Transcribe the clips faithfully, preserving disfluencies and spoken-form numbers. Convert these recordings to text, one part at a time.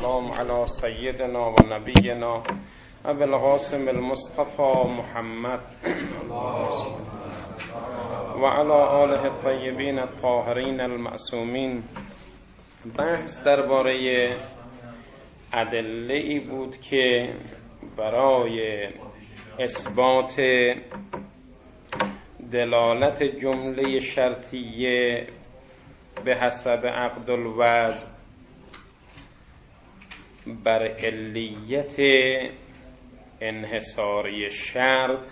والسلام على سيدنا و نبينا ابو القاسم المصطفى محمد و علی آله الطیبین الطاهرین المعصومین. بحث درباره ادله ای بود که برای اثبات دلالت جمله شرطیه به حسب عقد الوضع بر علیت انحصاری شرط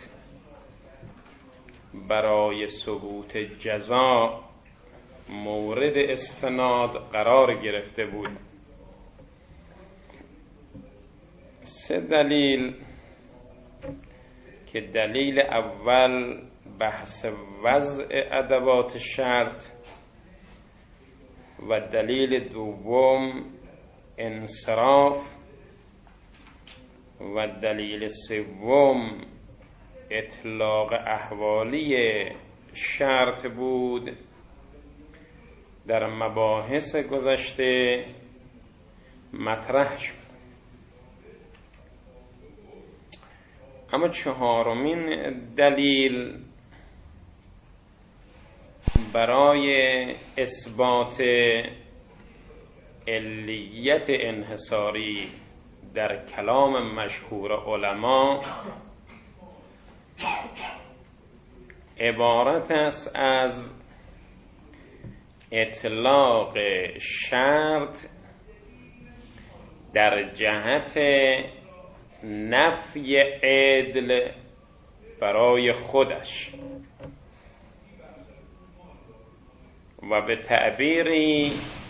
برای ثبوت جزا مورد استناد قرار گرفته بود. سه دلیل که دلیل اول بحث وضع ادوات شرط و دلیل دوم انصراف و دلیل سوم اطلاق احوالی شرط بود، در مباحث گذشته مطرح شد. اما چهارمین دلیل برای اثبات علیت انحصاری در کلام مشهور علما عبارت است از اطلاق شرط در جهت نفی عدل برای خودش و به تعبیری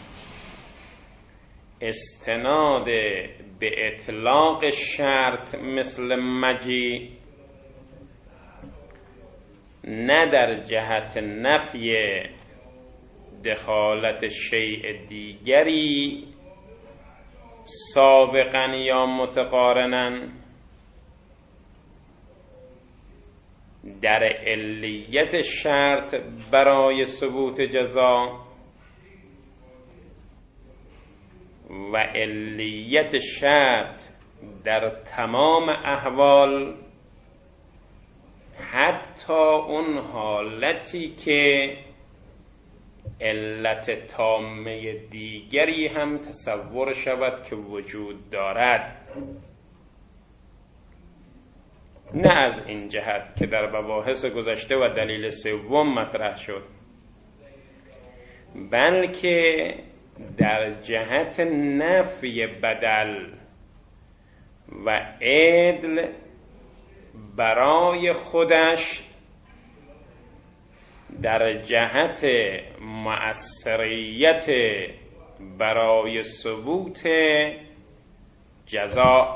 استناد به اطلاق شرط مثل مجی نه در جهت نفی دخالت شیء دیگری سابقا یا متقارنا در علیت شرط برای ثبوت جزا و علیت شرط در تمام احوال، حتی اون حالتی که علت تامه دیگری هم تصور شود که وجود دارد، نه از این جهت که در مباحث گذشته و دلیل سوم مطرح شد، بلکه در جهت نفی بدل و عدل برای خودش در جهت مؤثریت برای ثبوت جزا.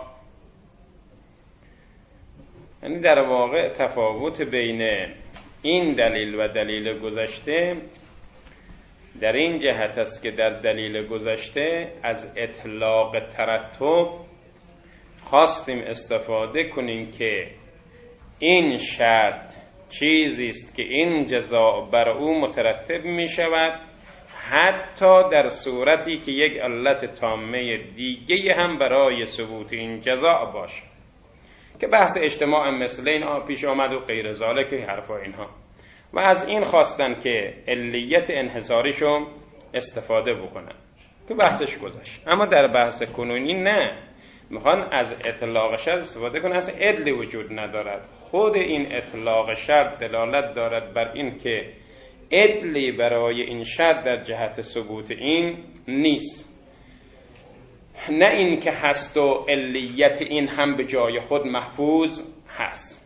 یعنی در واقع تفاوت بین این دلیل و دلیل گذشته در این جهت است که در دلیل گذشته از اطلاق ترتب خواستیم استفاده کنیم که این شرط چیزی است که این جزا بر او مترتب می شود، حتی در صورتی که یک علت تامه دیگه هم برای ثبوت این جزا باشه، که بحث اجتماع مثلین پیش آمد و غیر ذالک حرفا اینها، و از این خواستن که علیت انحصاریشو استفاده بکنن که بحثش گذشت. اما در بحث کنونی نه، میخوان از اطلاق شرط استفاده کنن، اصلا عدلی وجود ندارد. خود این اطلاق شرط دلالت دارد بر این که عدلی برای این شرط در جهت ثبوت این نیست، نه این که هست و علیت این هم به جای خود محفوظ هست.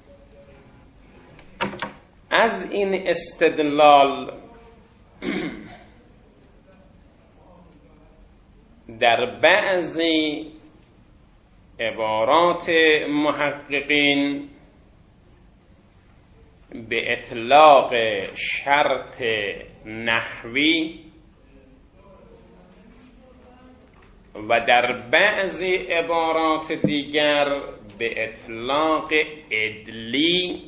از این استدلال در بعضی عبارات محققین به اطلاق شرط نحوی و در بعضی عبارات دیگر به اطلاق عدلی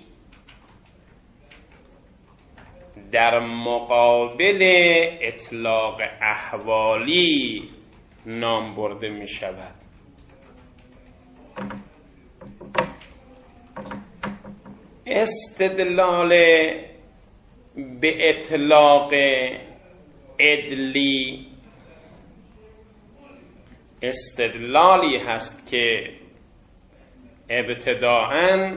در مقابل اطلاق احوالی نام برده می شود. استدلال به اطلاق عدلی استدلالی هست که ابتداءً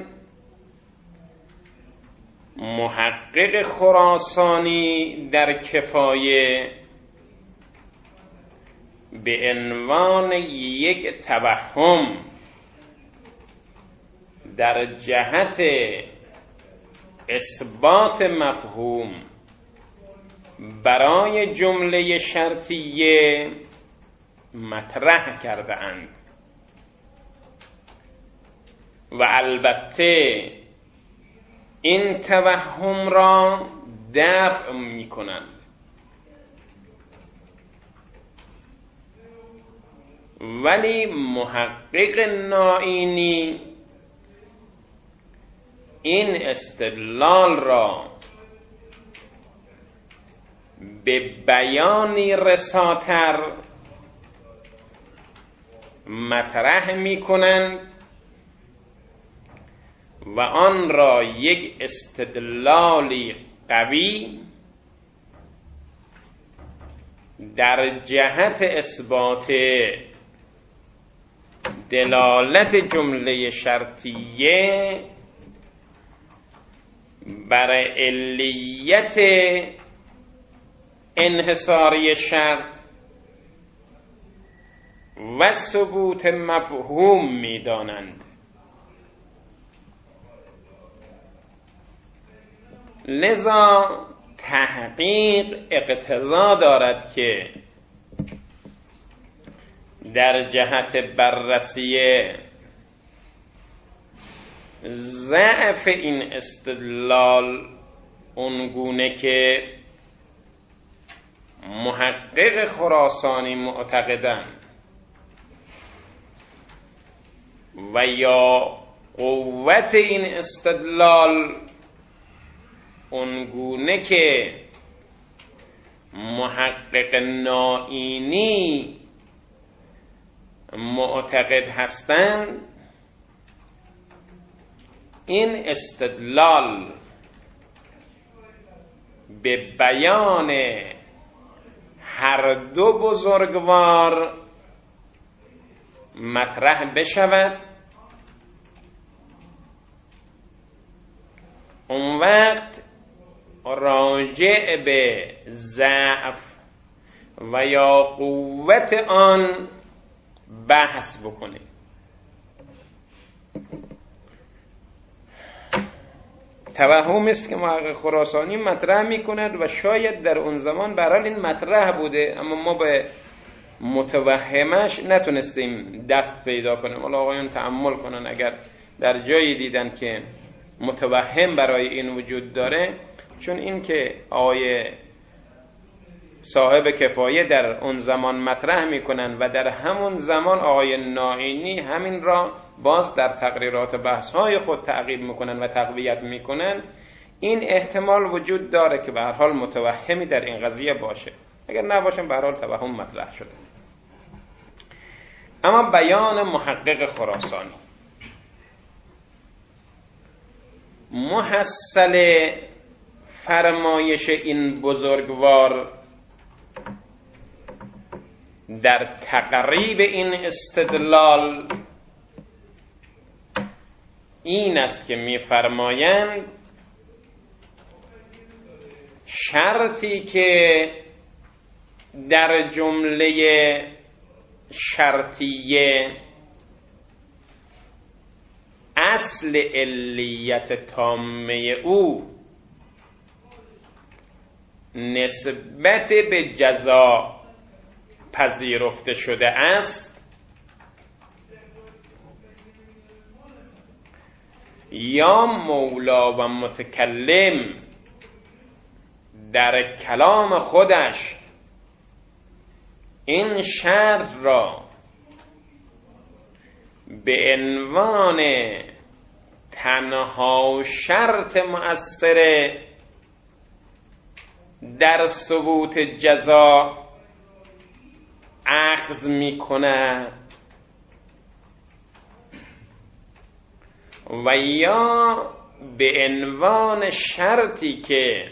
محقق خراسانی در کفایه به عنوان یک توهم در جهت اثبات مفهوم برای جمله شرطیه مطرح کرده اند و البته این توهم را دفع می کنند. ولی محقق نائینی این استدلال را به بیانی رساتر مطرح می کنند و آن را یک استدلالی قوی در جهت اثبات دلالت جمله شرطیه بر علیت انحصاری شرط و ثبوت مفهوم می دانند. لذا تحقیق اقتضا دارد که در جهت بررسی ضعف این استدلال اونگونه که محقق خراسانی معتقدند و یا قوت این استدلال اونگونه که محقق نائینی معتقد هستند، این استدلال به بیان هر دو بزرگوار مطرح بشود، اون وقت راجع به ضعف و یا قوت آن بحث بکنیم. توهم است که محقق خراسانی مطرح میکند و شاید در اون زمان برحال این مطرح بوده، اما ما به متوهمش نتونستیم دست پیدا کنیم. حالا آقایون تأمل کنن، اگر در جایی دیدن که متوهم برای این وجود داره، چون این که آقای صاحب کفایه در اون زمان مطرح میکنن و در همون زمان آقای نائینی همین را باز در تقریرات بحث‌های خود تعقیب میکنن و تقویت میکنن، این احتمال وجود داره که به هر حال متوهمی در این قضیه باشه. اگر نباشه به هر حال توهم مطرح شده. اما بیان محقق خراسانی محصل فرمایش این بزرگوار در تقریب این استدلال این است که می‌فرمایند شرطی که در جمله شرطیه اصل علیت تامه او نسبت به جزا پذیرفته شده است، یا مولا و متکلم در کلام خودش این شرط را به عنوان تنها شرط مؤثر در ثبوت جزا اخذ می کند و یا به عنوان شرطی که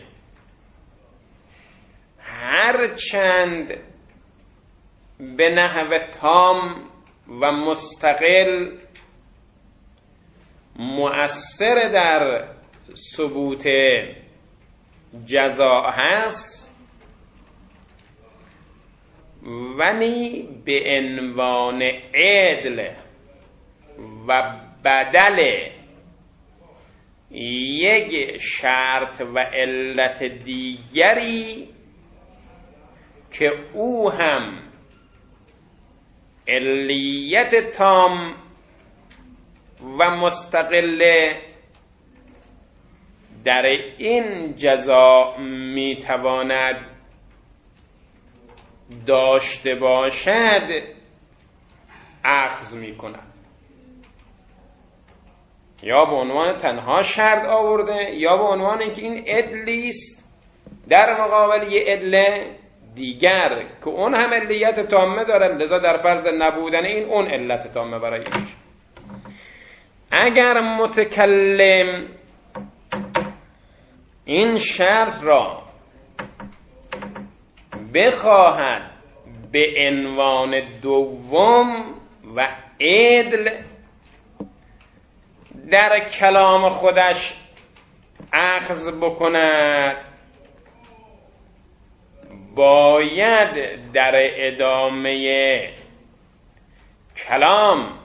هر چند به نحو تام و مستقل مؤثر در ثبوت جزا هست، ولی به عنوان عدل و بدل یک شرط و علت دیگری که او هم علیت تام و مستقله در این جزا میتواند داشته باشد اخذ میکند. یا به عنوان تنها شرط آورده یا به عنوان اینکه این عدلی است در مقابل یه عدل دیگر که اون هم علیت تامه داره، لذا در فرض نبودن این اون علت تامه برای اینش. اگر متکلم این شرط را بخواهد به عنوان دوم و عدل در کلام خودش اخذ بکند، باید در ادامه کلام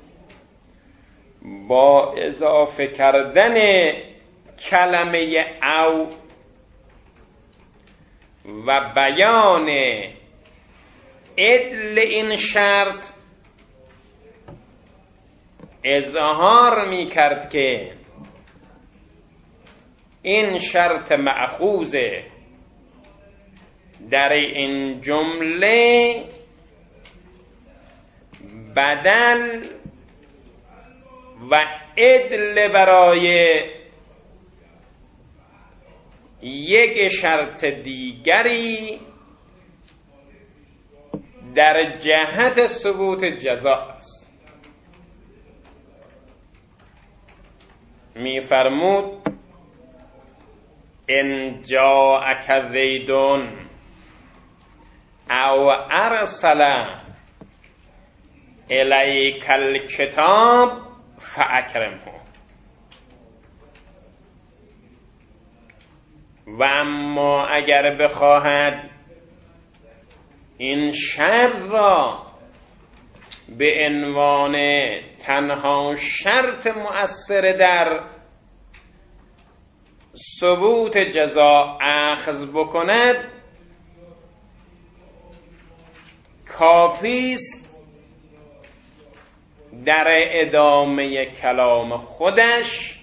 با اضافه کردن کلمه او و بیان عدل این شرط اظهار می کرد که این شرط مأخوذه در این جمله بدل و عدل برای یک شرط دیگری در جهت ثبوت جزا است. می فرمود ان جاءک زیدون او ارسل الیک الکتاب فاکرمه، و اما اگر بخواهد این شرط را به عنوان تنها شرط مؤثر در ثبوت جزا اخذ بکند، کافی است در ادامه کلام خودش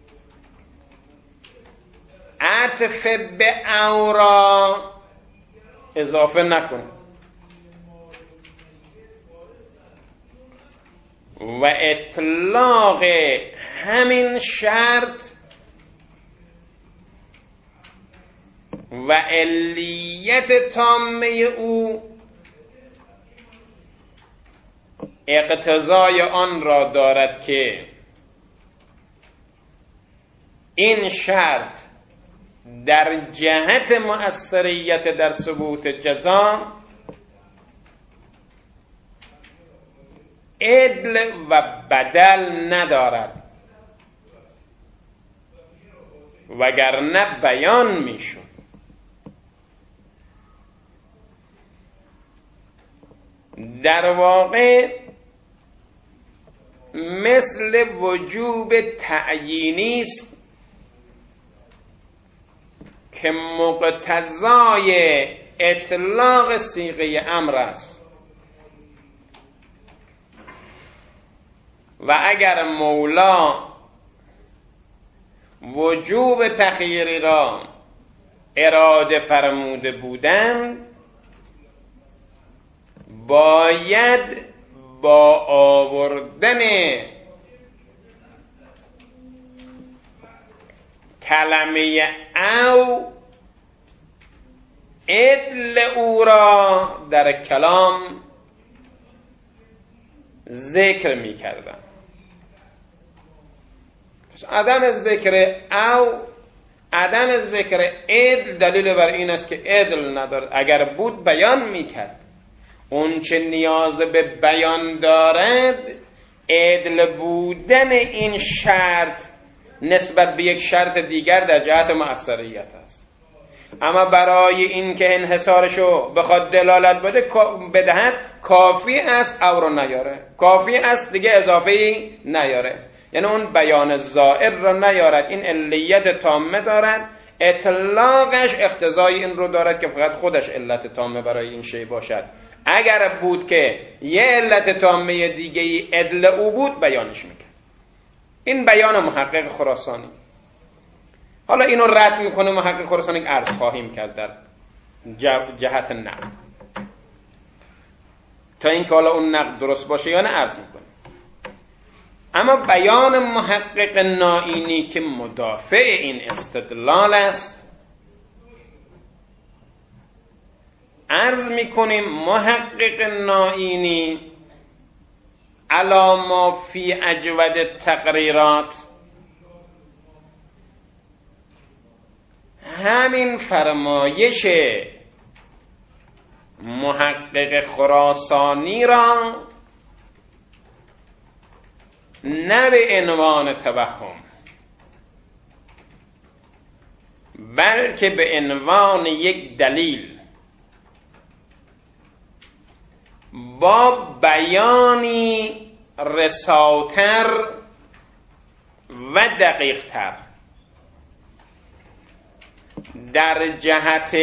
عطف به او را اضافه نکند و اطلاق همین شرط و علیت تامه او اقتضای آن را دارد که این شرط در جهت مؤثریت در ثبوت جزا عدل و بدل ندارد، وگرنه بیان میشد. در واقع مثل وجوب تعیینی است که مقتضای اطلاق صیغه امر است و اگر مولا وجوب تخییری را اراده فرموده بودند، باید با آوردن کلمه او عدل او را در کلام ذکر میکردن. عدم ذکر او عدم ذکر عدل دلیل بر این است که عدل ندارد. اگر بود بیان میکرد. اون چه نیاز به بیان دارد عدل بودن این شرط نسبت به یک شرط دیگر در جهت مؤثریت است. اما برای این که انحصارشو بخواد دلالت بده بدهد کافی است او رو نیاره، کافی است دیگه اضافه‌ای نیاره، یعنی اون بیان زائر رو نیارد. این علیت تامه دارد، اطلاقش اقتضای این رو دارد که فقط خودش علت تامه برای این شی باشد. اگر بود که یه علت تامه دیگه ای عدل او بود بیانش میکرد. این بیان محقق خراسانی. حالا اینو رد میکنه محقق خراسانی که عرض خواهیم کرد در جهت نقد، تا اینکه حالا اون نقد درست باشه یا نه عرض میکنه. اما بیان محقق نائینی که مدافع این استدلال است، عرض میکنیم محقق نائینی علی ما فی اجود تقریرات همین فرمایش محقق خراسانی را نه به عنوان توهم بلکه به عنوان یک دلیل با بیانی رساتر و دقیقتر در جهت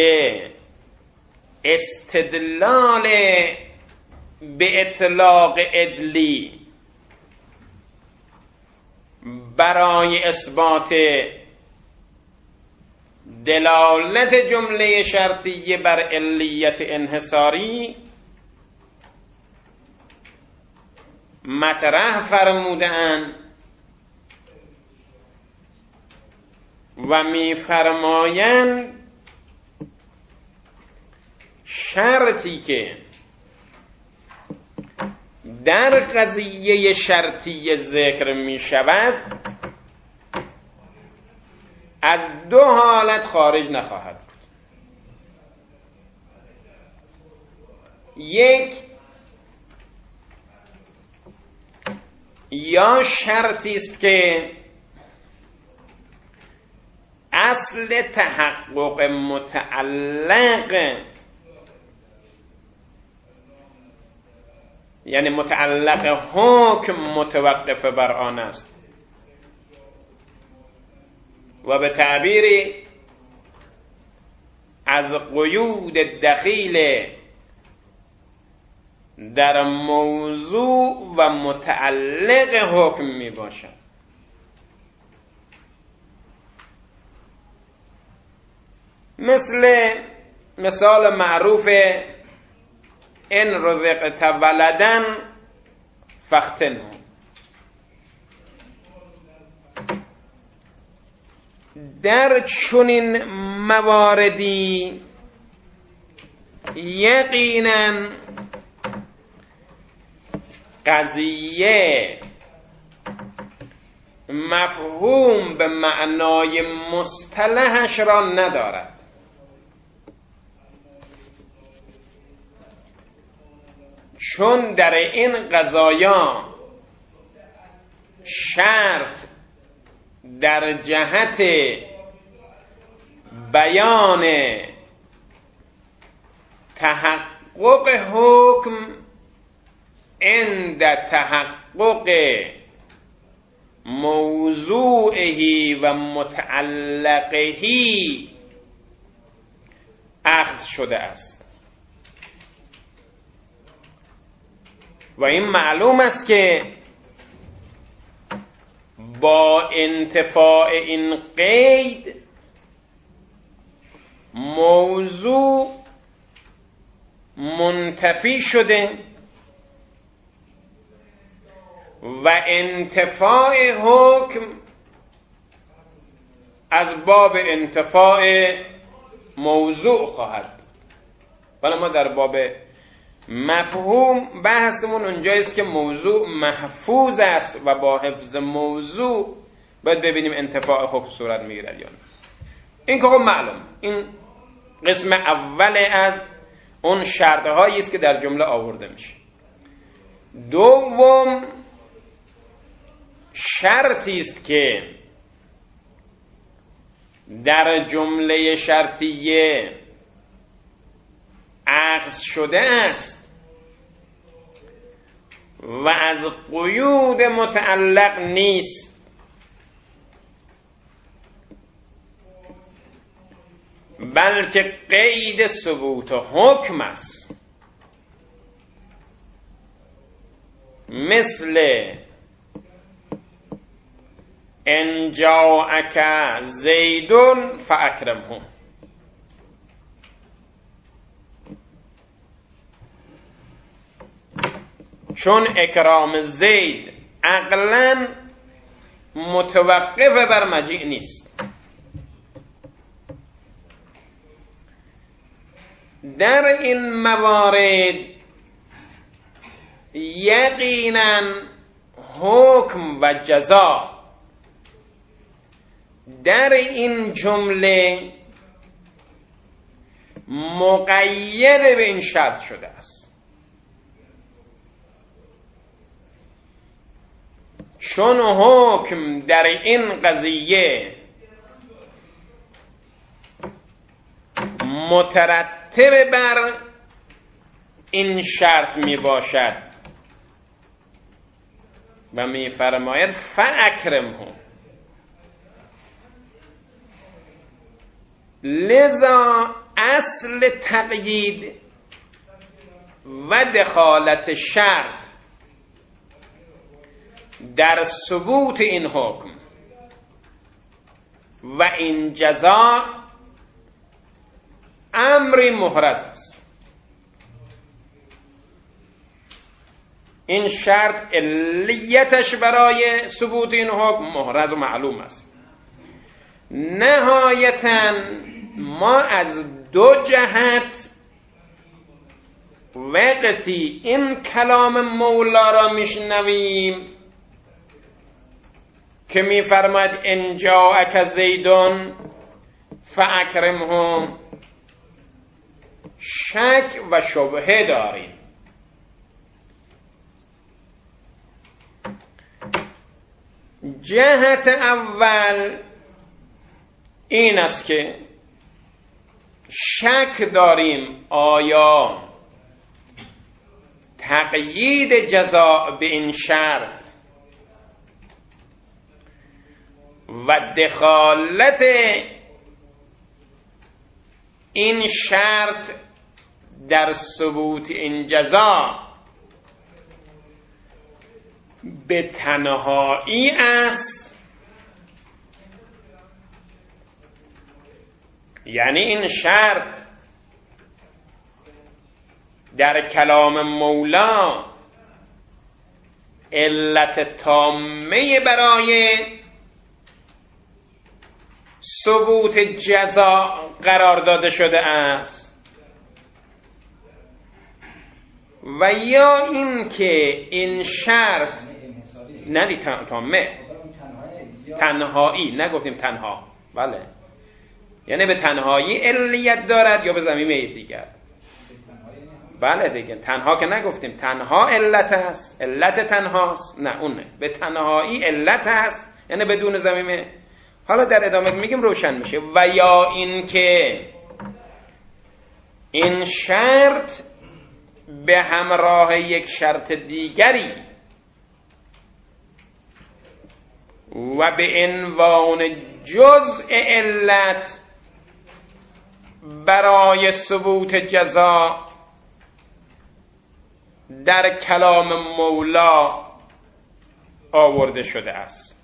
استدلال به اطلاق عدلی برای اثبات دلالت جمله شرطیه بر علیت انحصاری مطرح فرمودند و می فرمایند شرطی که در قضیه شرطی ذکر می شود از دو حالت خارج نخواهد بود. یک، یا شرطی است که اصل تحقق متعلق، یعنی متعلق حکم متوقف بر آن است و به تعبیری از قیود دخیل در موضوع و متعلق حکم می باشد. مثل مثال معروف ان رزقت ولدن فاختنه. در چنین مواردی یقینا قضیه مفهوم به معنای مصطلحش را ندارد. چون در این قضایا شرط در جهت بیان تحقق حکم عند تحقق موضوعه و متعلقه اخذ شده است و این معلوم است که با انتفاع این قید موضوع منتفی شده و انتفاع حکم از باب انتفاع موضوع خواهد. ولی ما در باب مفهوم بحثمون اونجاییست که موضوع محفوظ است و با حفظ موضوع باید ببینیم انتفاع حکم صورت میگیرد یا نه. این که خب معلوم، این قسم اول از اون شرطهایی است که در جمله آورده میشه. دوم شرطی است که در جمله شرطیه اخذ شده است و از قیود متعلق نیست، بلکه قید ثبوت حکم است، مثل ان جاءک زید فاکرمه. چون اکرام زید عقلاً متوقف بر مجیء نیست. در این موارد یقیناً حکم و جزا در این جمله مقید به این شرط شده است. چون حکم در این قضیه مترتب بر این شرط می باشد و می فرماید فاکرمه، لذا اصل تقیید و دخالت شرط در ثبوت این حکم و این جزا امری محرز است. این شرط علیتش برای ثبوت این حکم محرز و معلوم است. نهایتاً ما از دو جهت وقتی این کلام مولا را میشنویم که میفرماید ان جاءک زیدون فاکرمه، شک و شبهه داریم. جهت اول این است که شک داریم آیا تقیید جزا به این شرط و دخالت این شرط در ثبوت این جزا به تنهایی است، یعنی این شرط در کلام مولا علت تامه برای ثبوت جزا قرار داده شده است، و یا این که این شرط ندی تامه تنهایی، نگفتیم تنها، بله، یعنی به تنهایی علیت دارد یا به ضمیمه دیگر. بله دیگه، تنها که نگفتیم، تنها علت است، علت تنهاست، نه اونه، به تنهایی علت است یعنی بدون ضمیمه. حالا در ادامه میگیم روشن میشه. و یا این که این شرط به همراه یک شرط دیگری و به عنوان جزء علت برای ثبوت جزا در کلام مولا آورده شده است.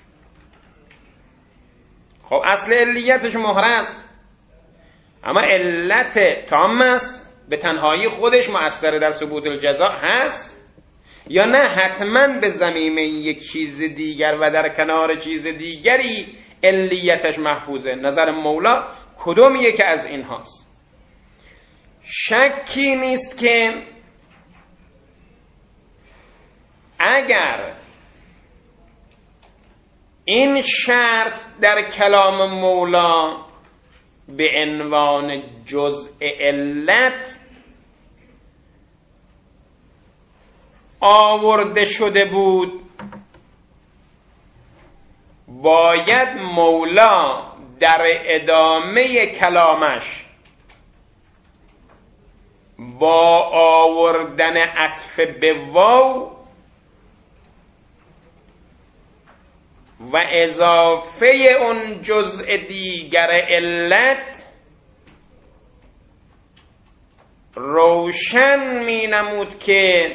خب اصل علیتش محرز، اما علت تام است، به تنهایی خودش مؤثر در ثبوت الجزا هست یا نه حتما به ضمیمه یک چیز دیگر و در کنار چیز دیگری علیتش محفوظه؟ نظر مولا کدوم یک از این هاست؟ شکی نیست که اگر این شرط در کلام مولا به عنوان جزء علت آورده شده بود، باید مولا در ادامه کلامش با آوردن عطف به واو و اضافه اون جزء دیگر علت روشن می نمود که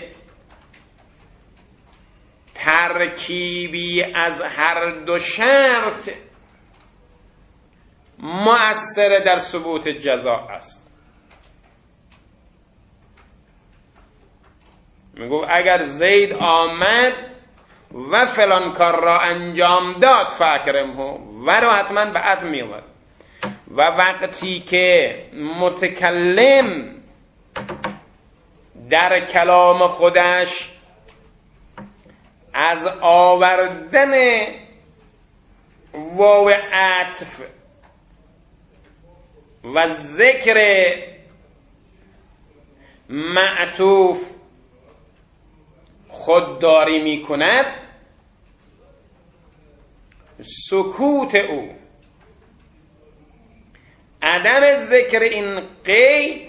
ترکیبی از هر دو شرط مؤثر در ثبوت جزا است. میگو اگر زید آمد و فلان کار را انجام داد فاکرمه و رو حتما به عدم می اومد، و وقتی که متکلم در کلام خودش از آوردن واو عطف و ذکر معطوف خودداری می کند، سکوت او، عدم ذکر این قید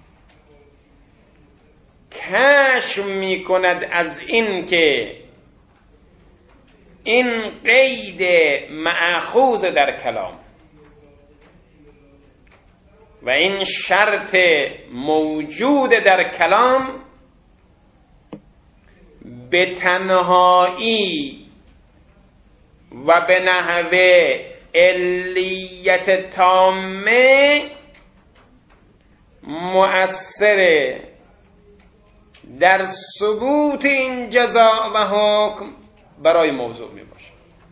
کشف می کند از این که این قید مأخوذ در کلام و این شرط موجود در کلام به تنهایی و به نحوه علیت تامه مؤثر در ثبوت این جزا و حکم برای موضوع می باشه.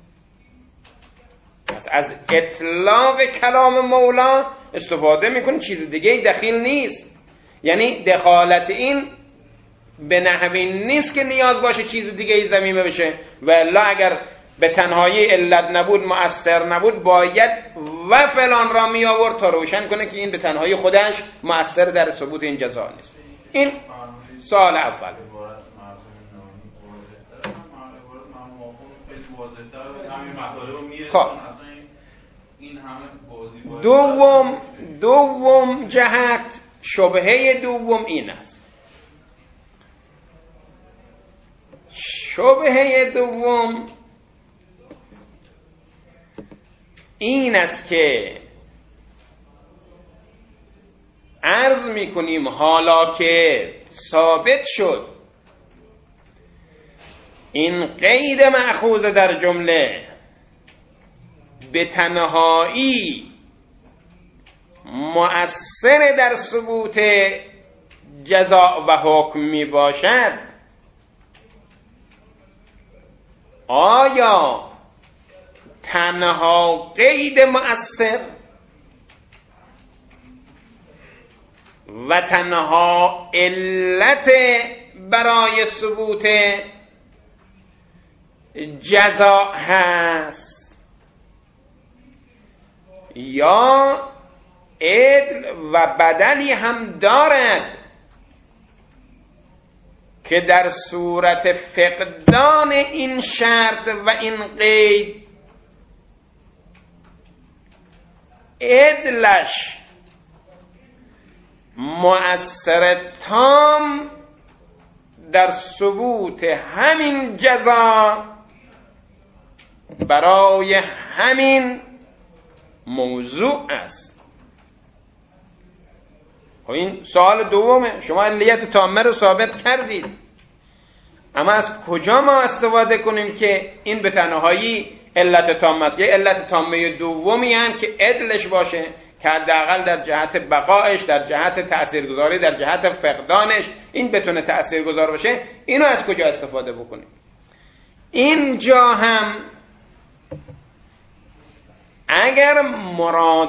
پس از اطلاق کلام مولا استفاده میکنه، چیز دیگه دخیل نیست. یعنی دخالت این به نحوی نیست که نیاز باشه چیز دیگه ضمیمه بشه، و الا اگر به تنهایی علت نبود، مؤثر نبود، باید و فلان را می آورد تا روشن کنه که این به تنهایی خودش مؤثر در ثبوت این جزا نیست. این سوال اول. خب دوم دوم جهت، شبهه دوم این است. شبهه دوم این است که عرض میکنیم حالا که ثابت شد این قید مأخوذ در جمله به تنهایی مؤثر در ثبوت جزا و حکم می باشد، آیا تنها قید مؤثر و تنها علت برای ثبوت جزا هست، یا عدل و بدلی هم دارد که در صورت فقدان این شرط و این قید عدلش مؤثر تام در ثبوت همین جزا برای همین موضوع است. خب این سوال دومه. شما علیت تامه رو ثابت کردید، اما از کجا ما استفاده کنیم که این به تنهایی علت تامه است؟ یه علت تامه دومی هم که عدلش باشه، که حداقل در جهت بقایش، در جهت تاثیرگذاری، در جهت فقدانش این بتونه تاثیرگذار باشه. اینو از کجا استفاده بکنیم؟ اینجا هم اگر مراد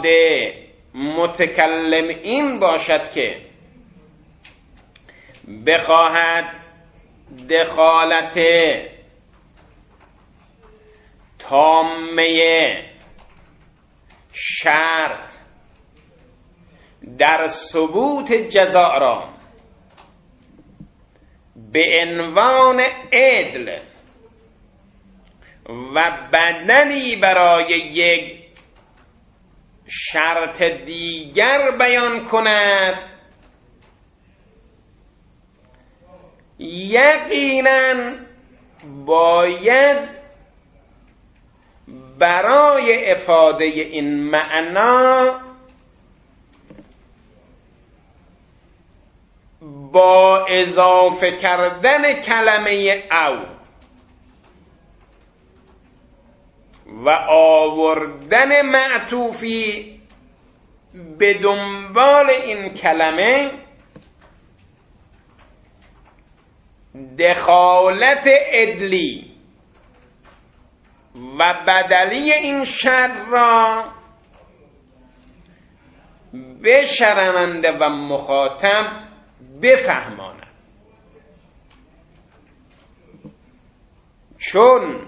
متکلم این باشد که بخواهد دخالت تامه شرط در ثبوت جزاء را به عنوان عدل و بدلی برای یک شرط دیگر بیان کند، یقیناً باید برای افاده این معنا با اضافه کردن کلمه او و آوردن معطوفی به دنبال این کلمه دخالت عدلی و بدلی این شرط را به شنونده و مخاطب بفهماند. چون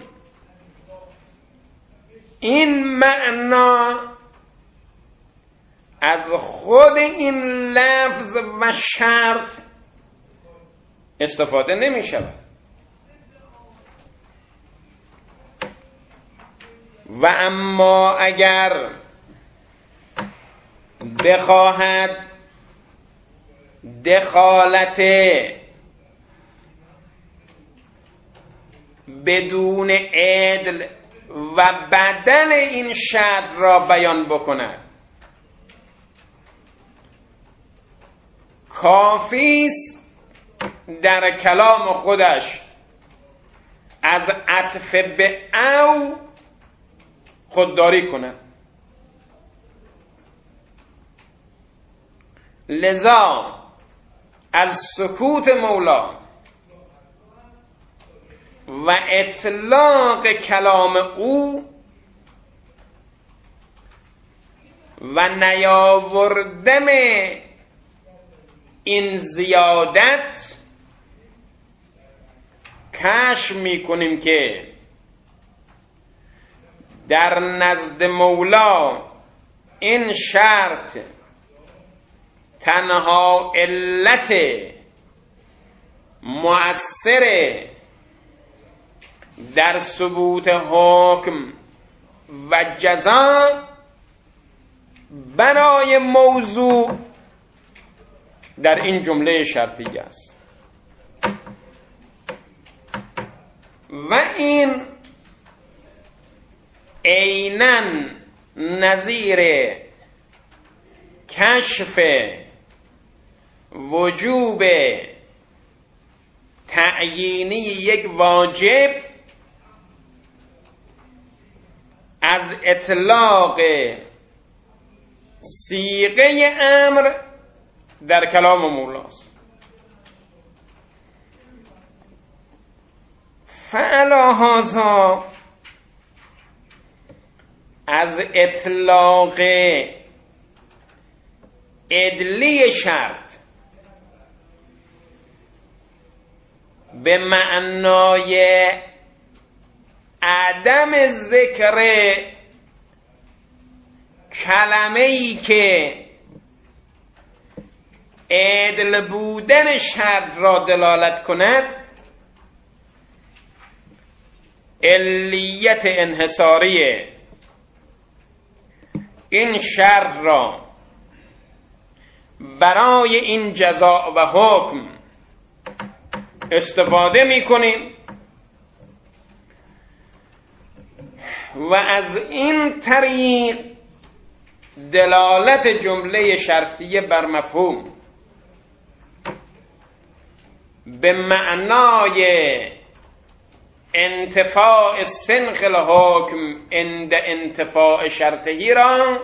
این معنا از خود این لفظ و شرط استفاده نمی شود و اما اگر بخواهد دخالت بدون عدل و بدل این شرط را بیان بکند، کافیست در کلام خودش از عطف به او خودداری کند. لذا از سکوت مولا و اطلاق کلام او و نیاوردن این زیادت کشف میکنیم که در نزد مولا این شرط تنها علت مؤثر در ثبوت حکم و جزا برای موضوع در این جمله شرطیه است و این عیناً نظیر کشف وجوب تعیینی یک واجب از اطلاق صیغه امر در کلام مولاست. فعلا هذا از اطلاق عدلی شرط به معنای عدم ذکر کلمه‌ای که عدل بودن شرط را دلالت کند، علیت انحصاری این شرط را برای این جزا و حکم استفاده می کنیم و از این طریق دلالت جمله شرطیه بر مفهوم به معنای انتفاع سنخ الحکم عند انتفاع شرطهی را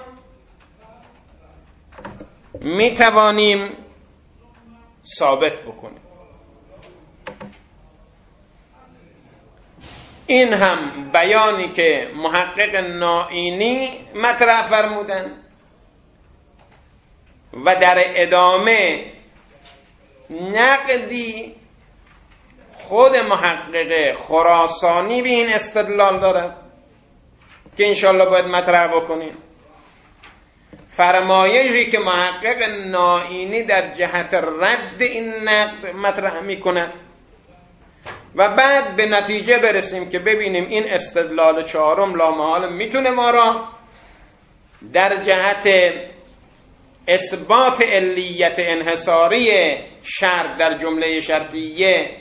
می توانیم ثابت بکنیم. این هم بیانی که محقق نائینی مطرح فرمودن و در ادامه نقدی خود محقق خراسانی به این استدلال دارد که انشالله باید مطرح بکنیم. فرمایشی که محقق نائینی در جهت رد این نقد مطرح میکنه و بعد به نتیجه برسیم که ببینیم این استدلال چهارم لامحال میتونه ما را در جهت اثبات علیت انحصاری شرط در جمله شرطیه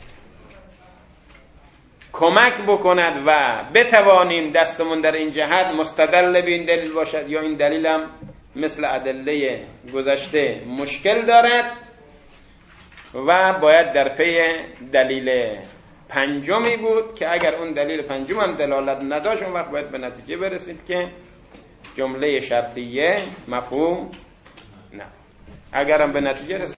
کمک بکند و بتوانیم دستمون در این جهت مستدل به این دلیل باشد، یا این دلیل هم مثل ادله گذشته مشکل دارد و باید در پی دلیل پنجمی بود که اگر اون دلیل پنجم هم دلالت نداشت اون وقت باید به نتیجه برسید که جمله شرطیه مفهوم نه. اگر هم به نتیجه رسید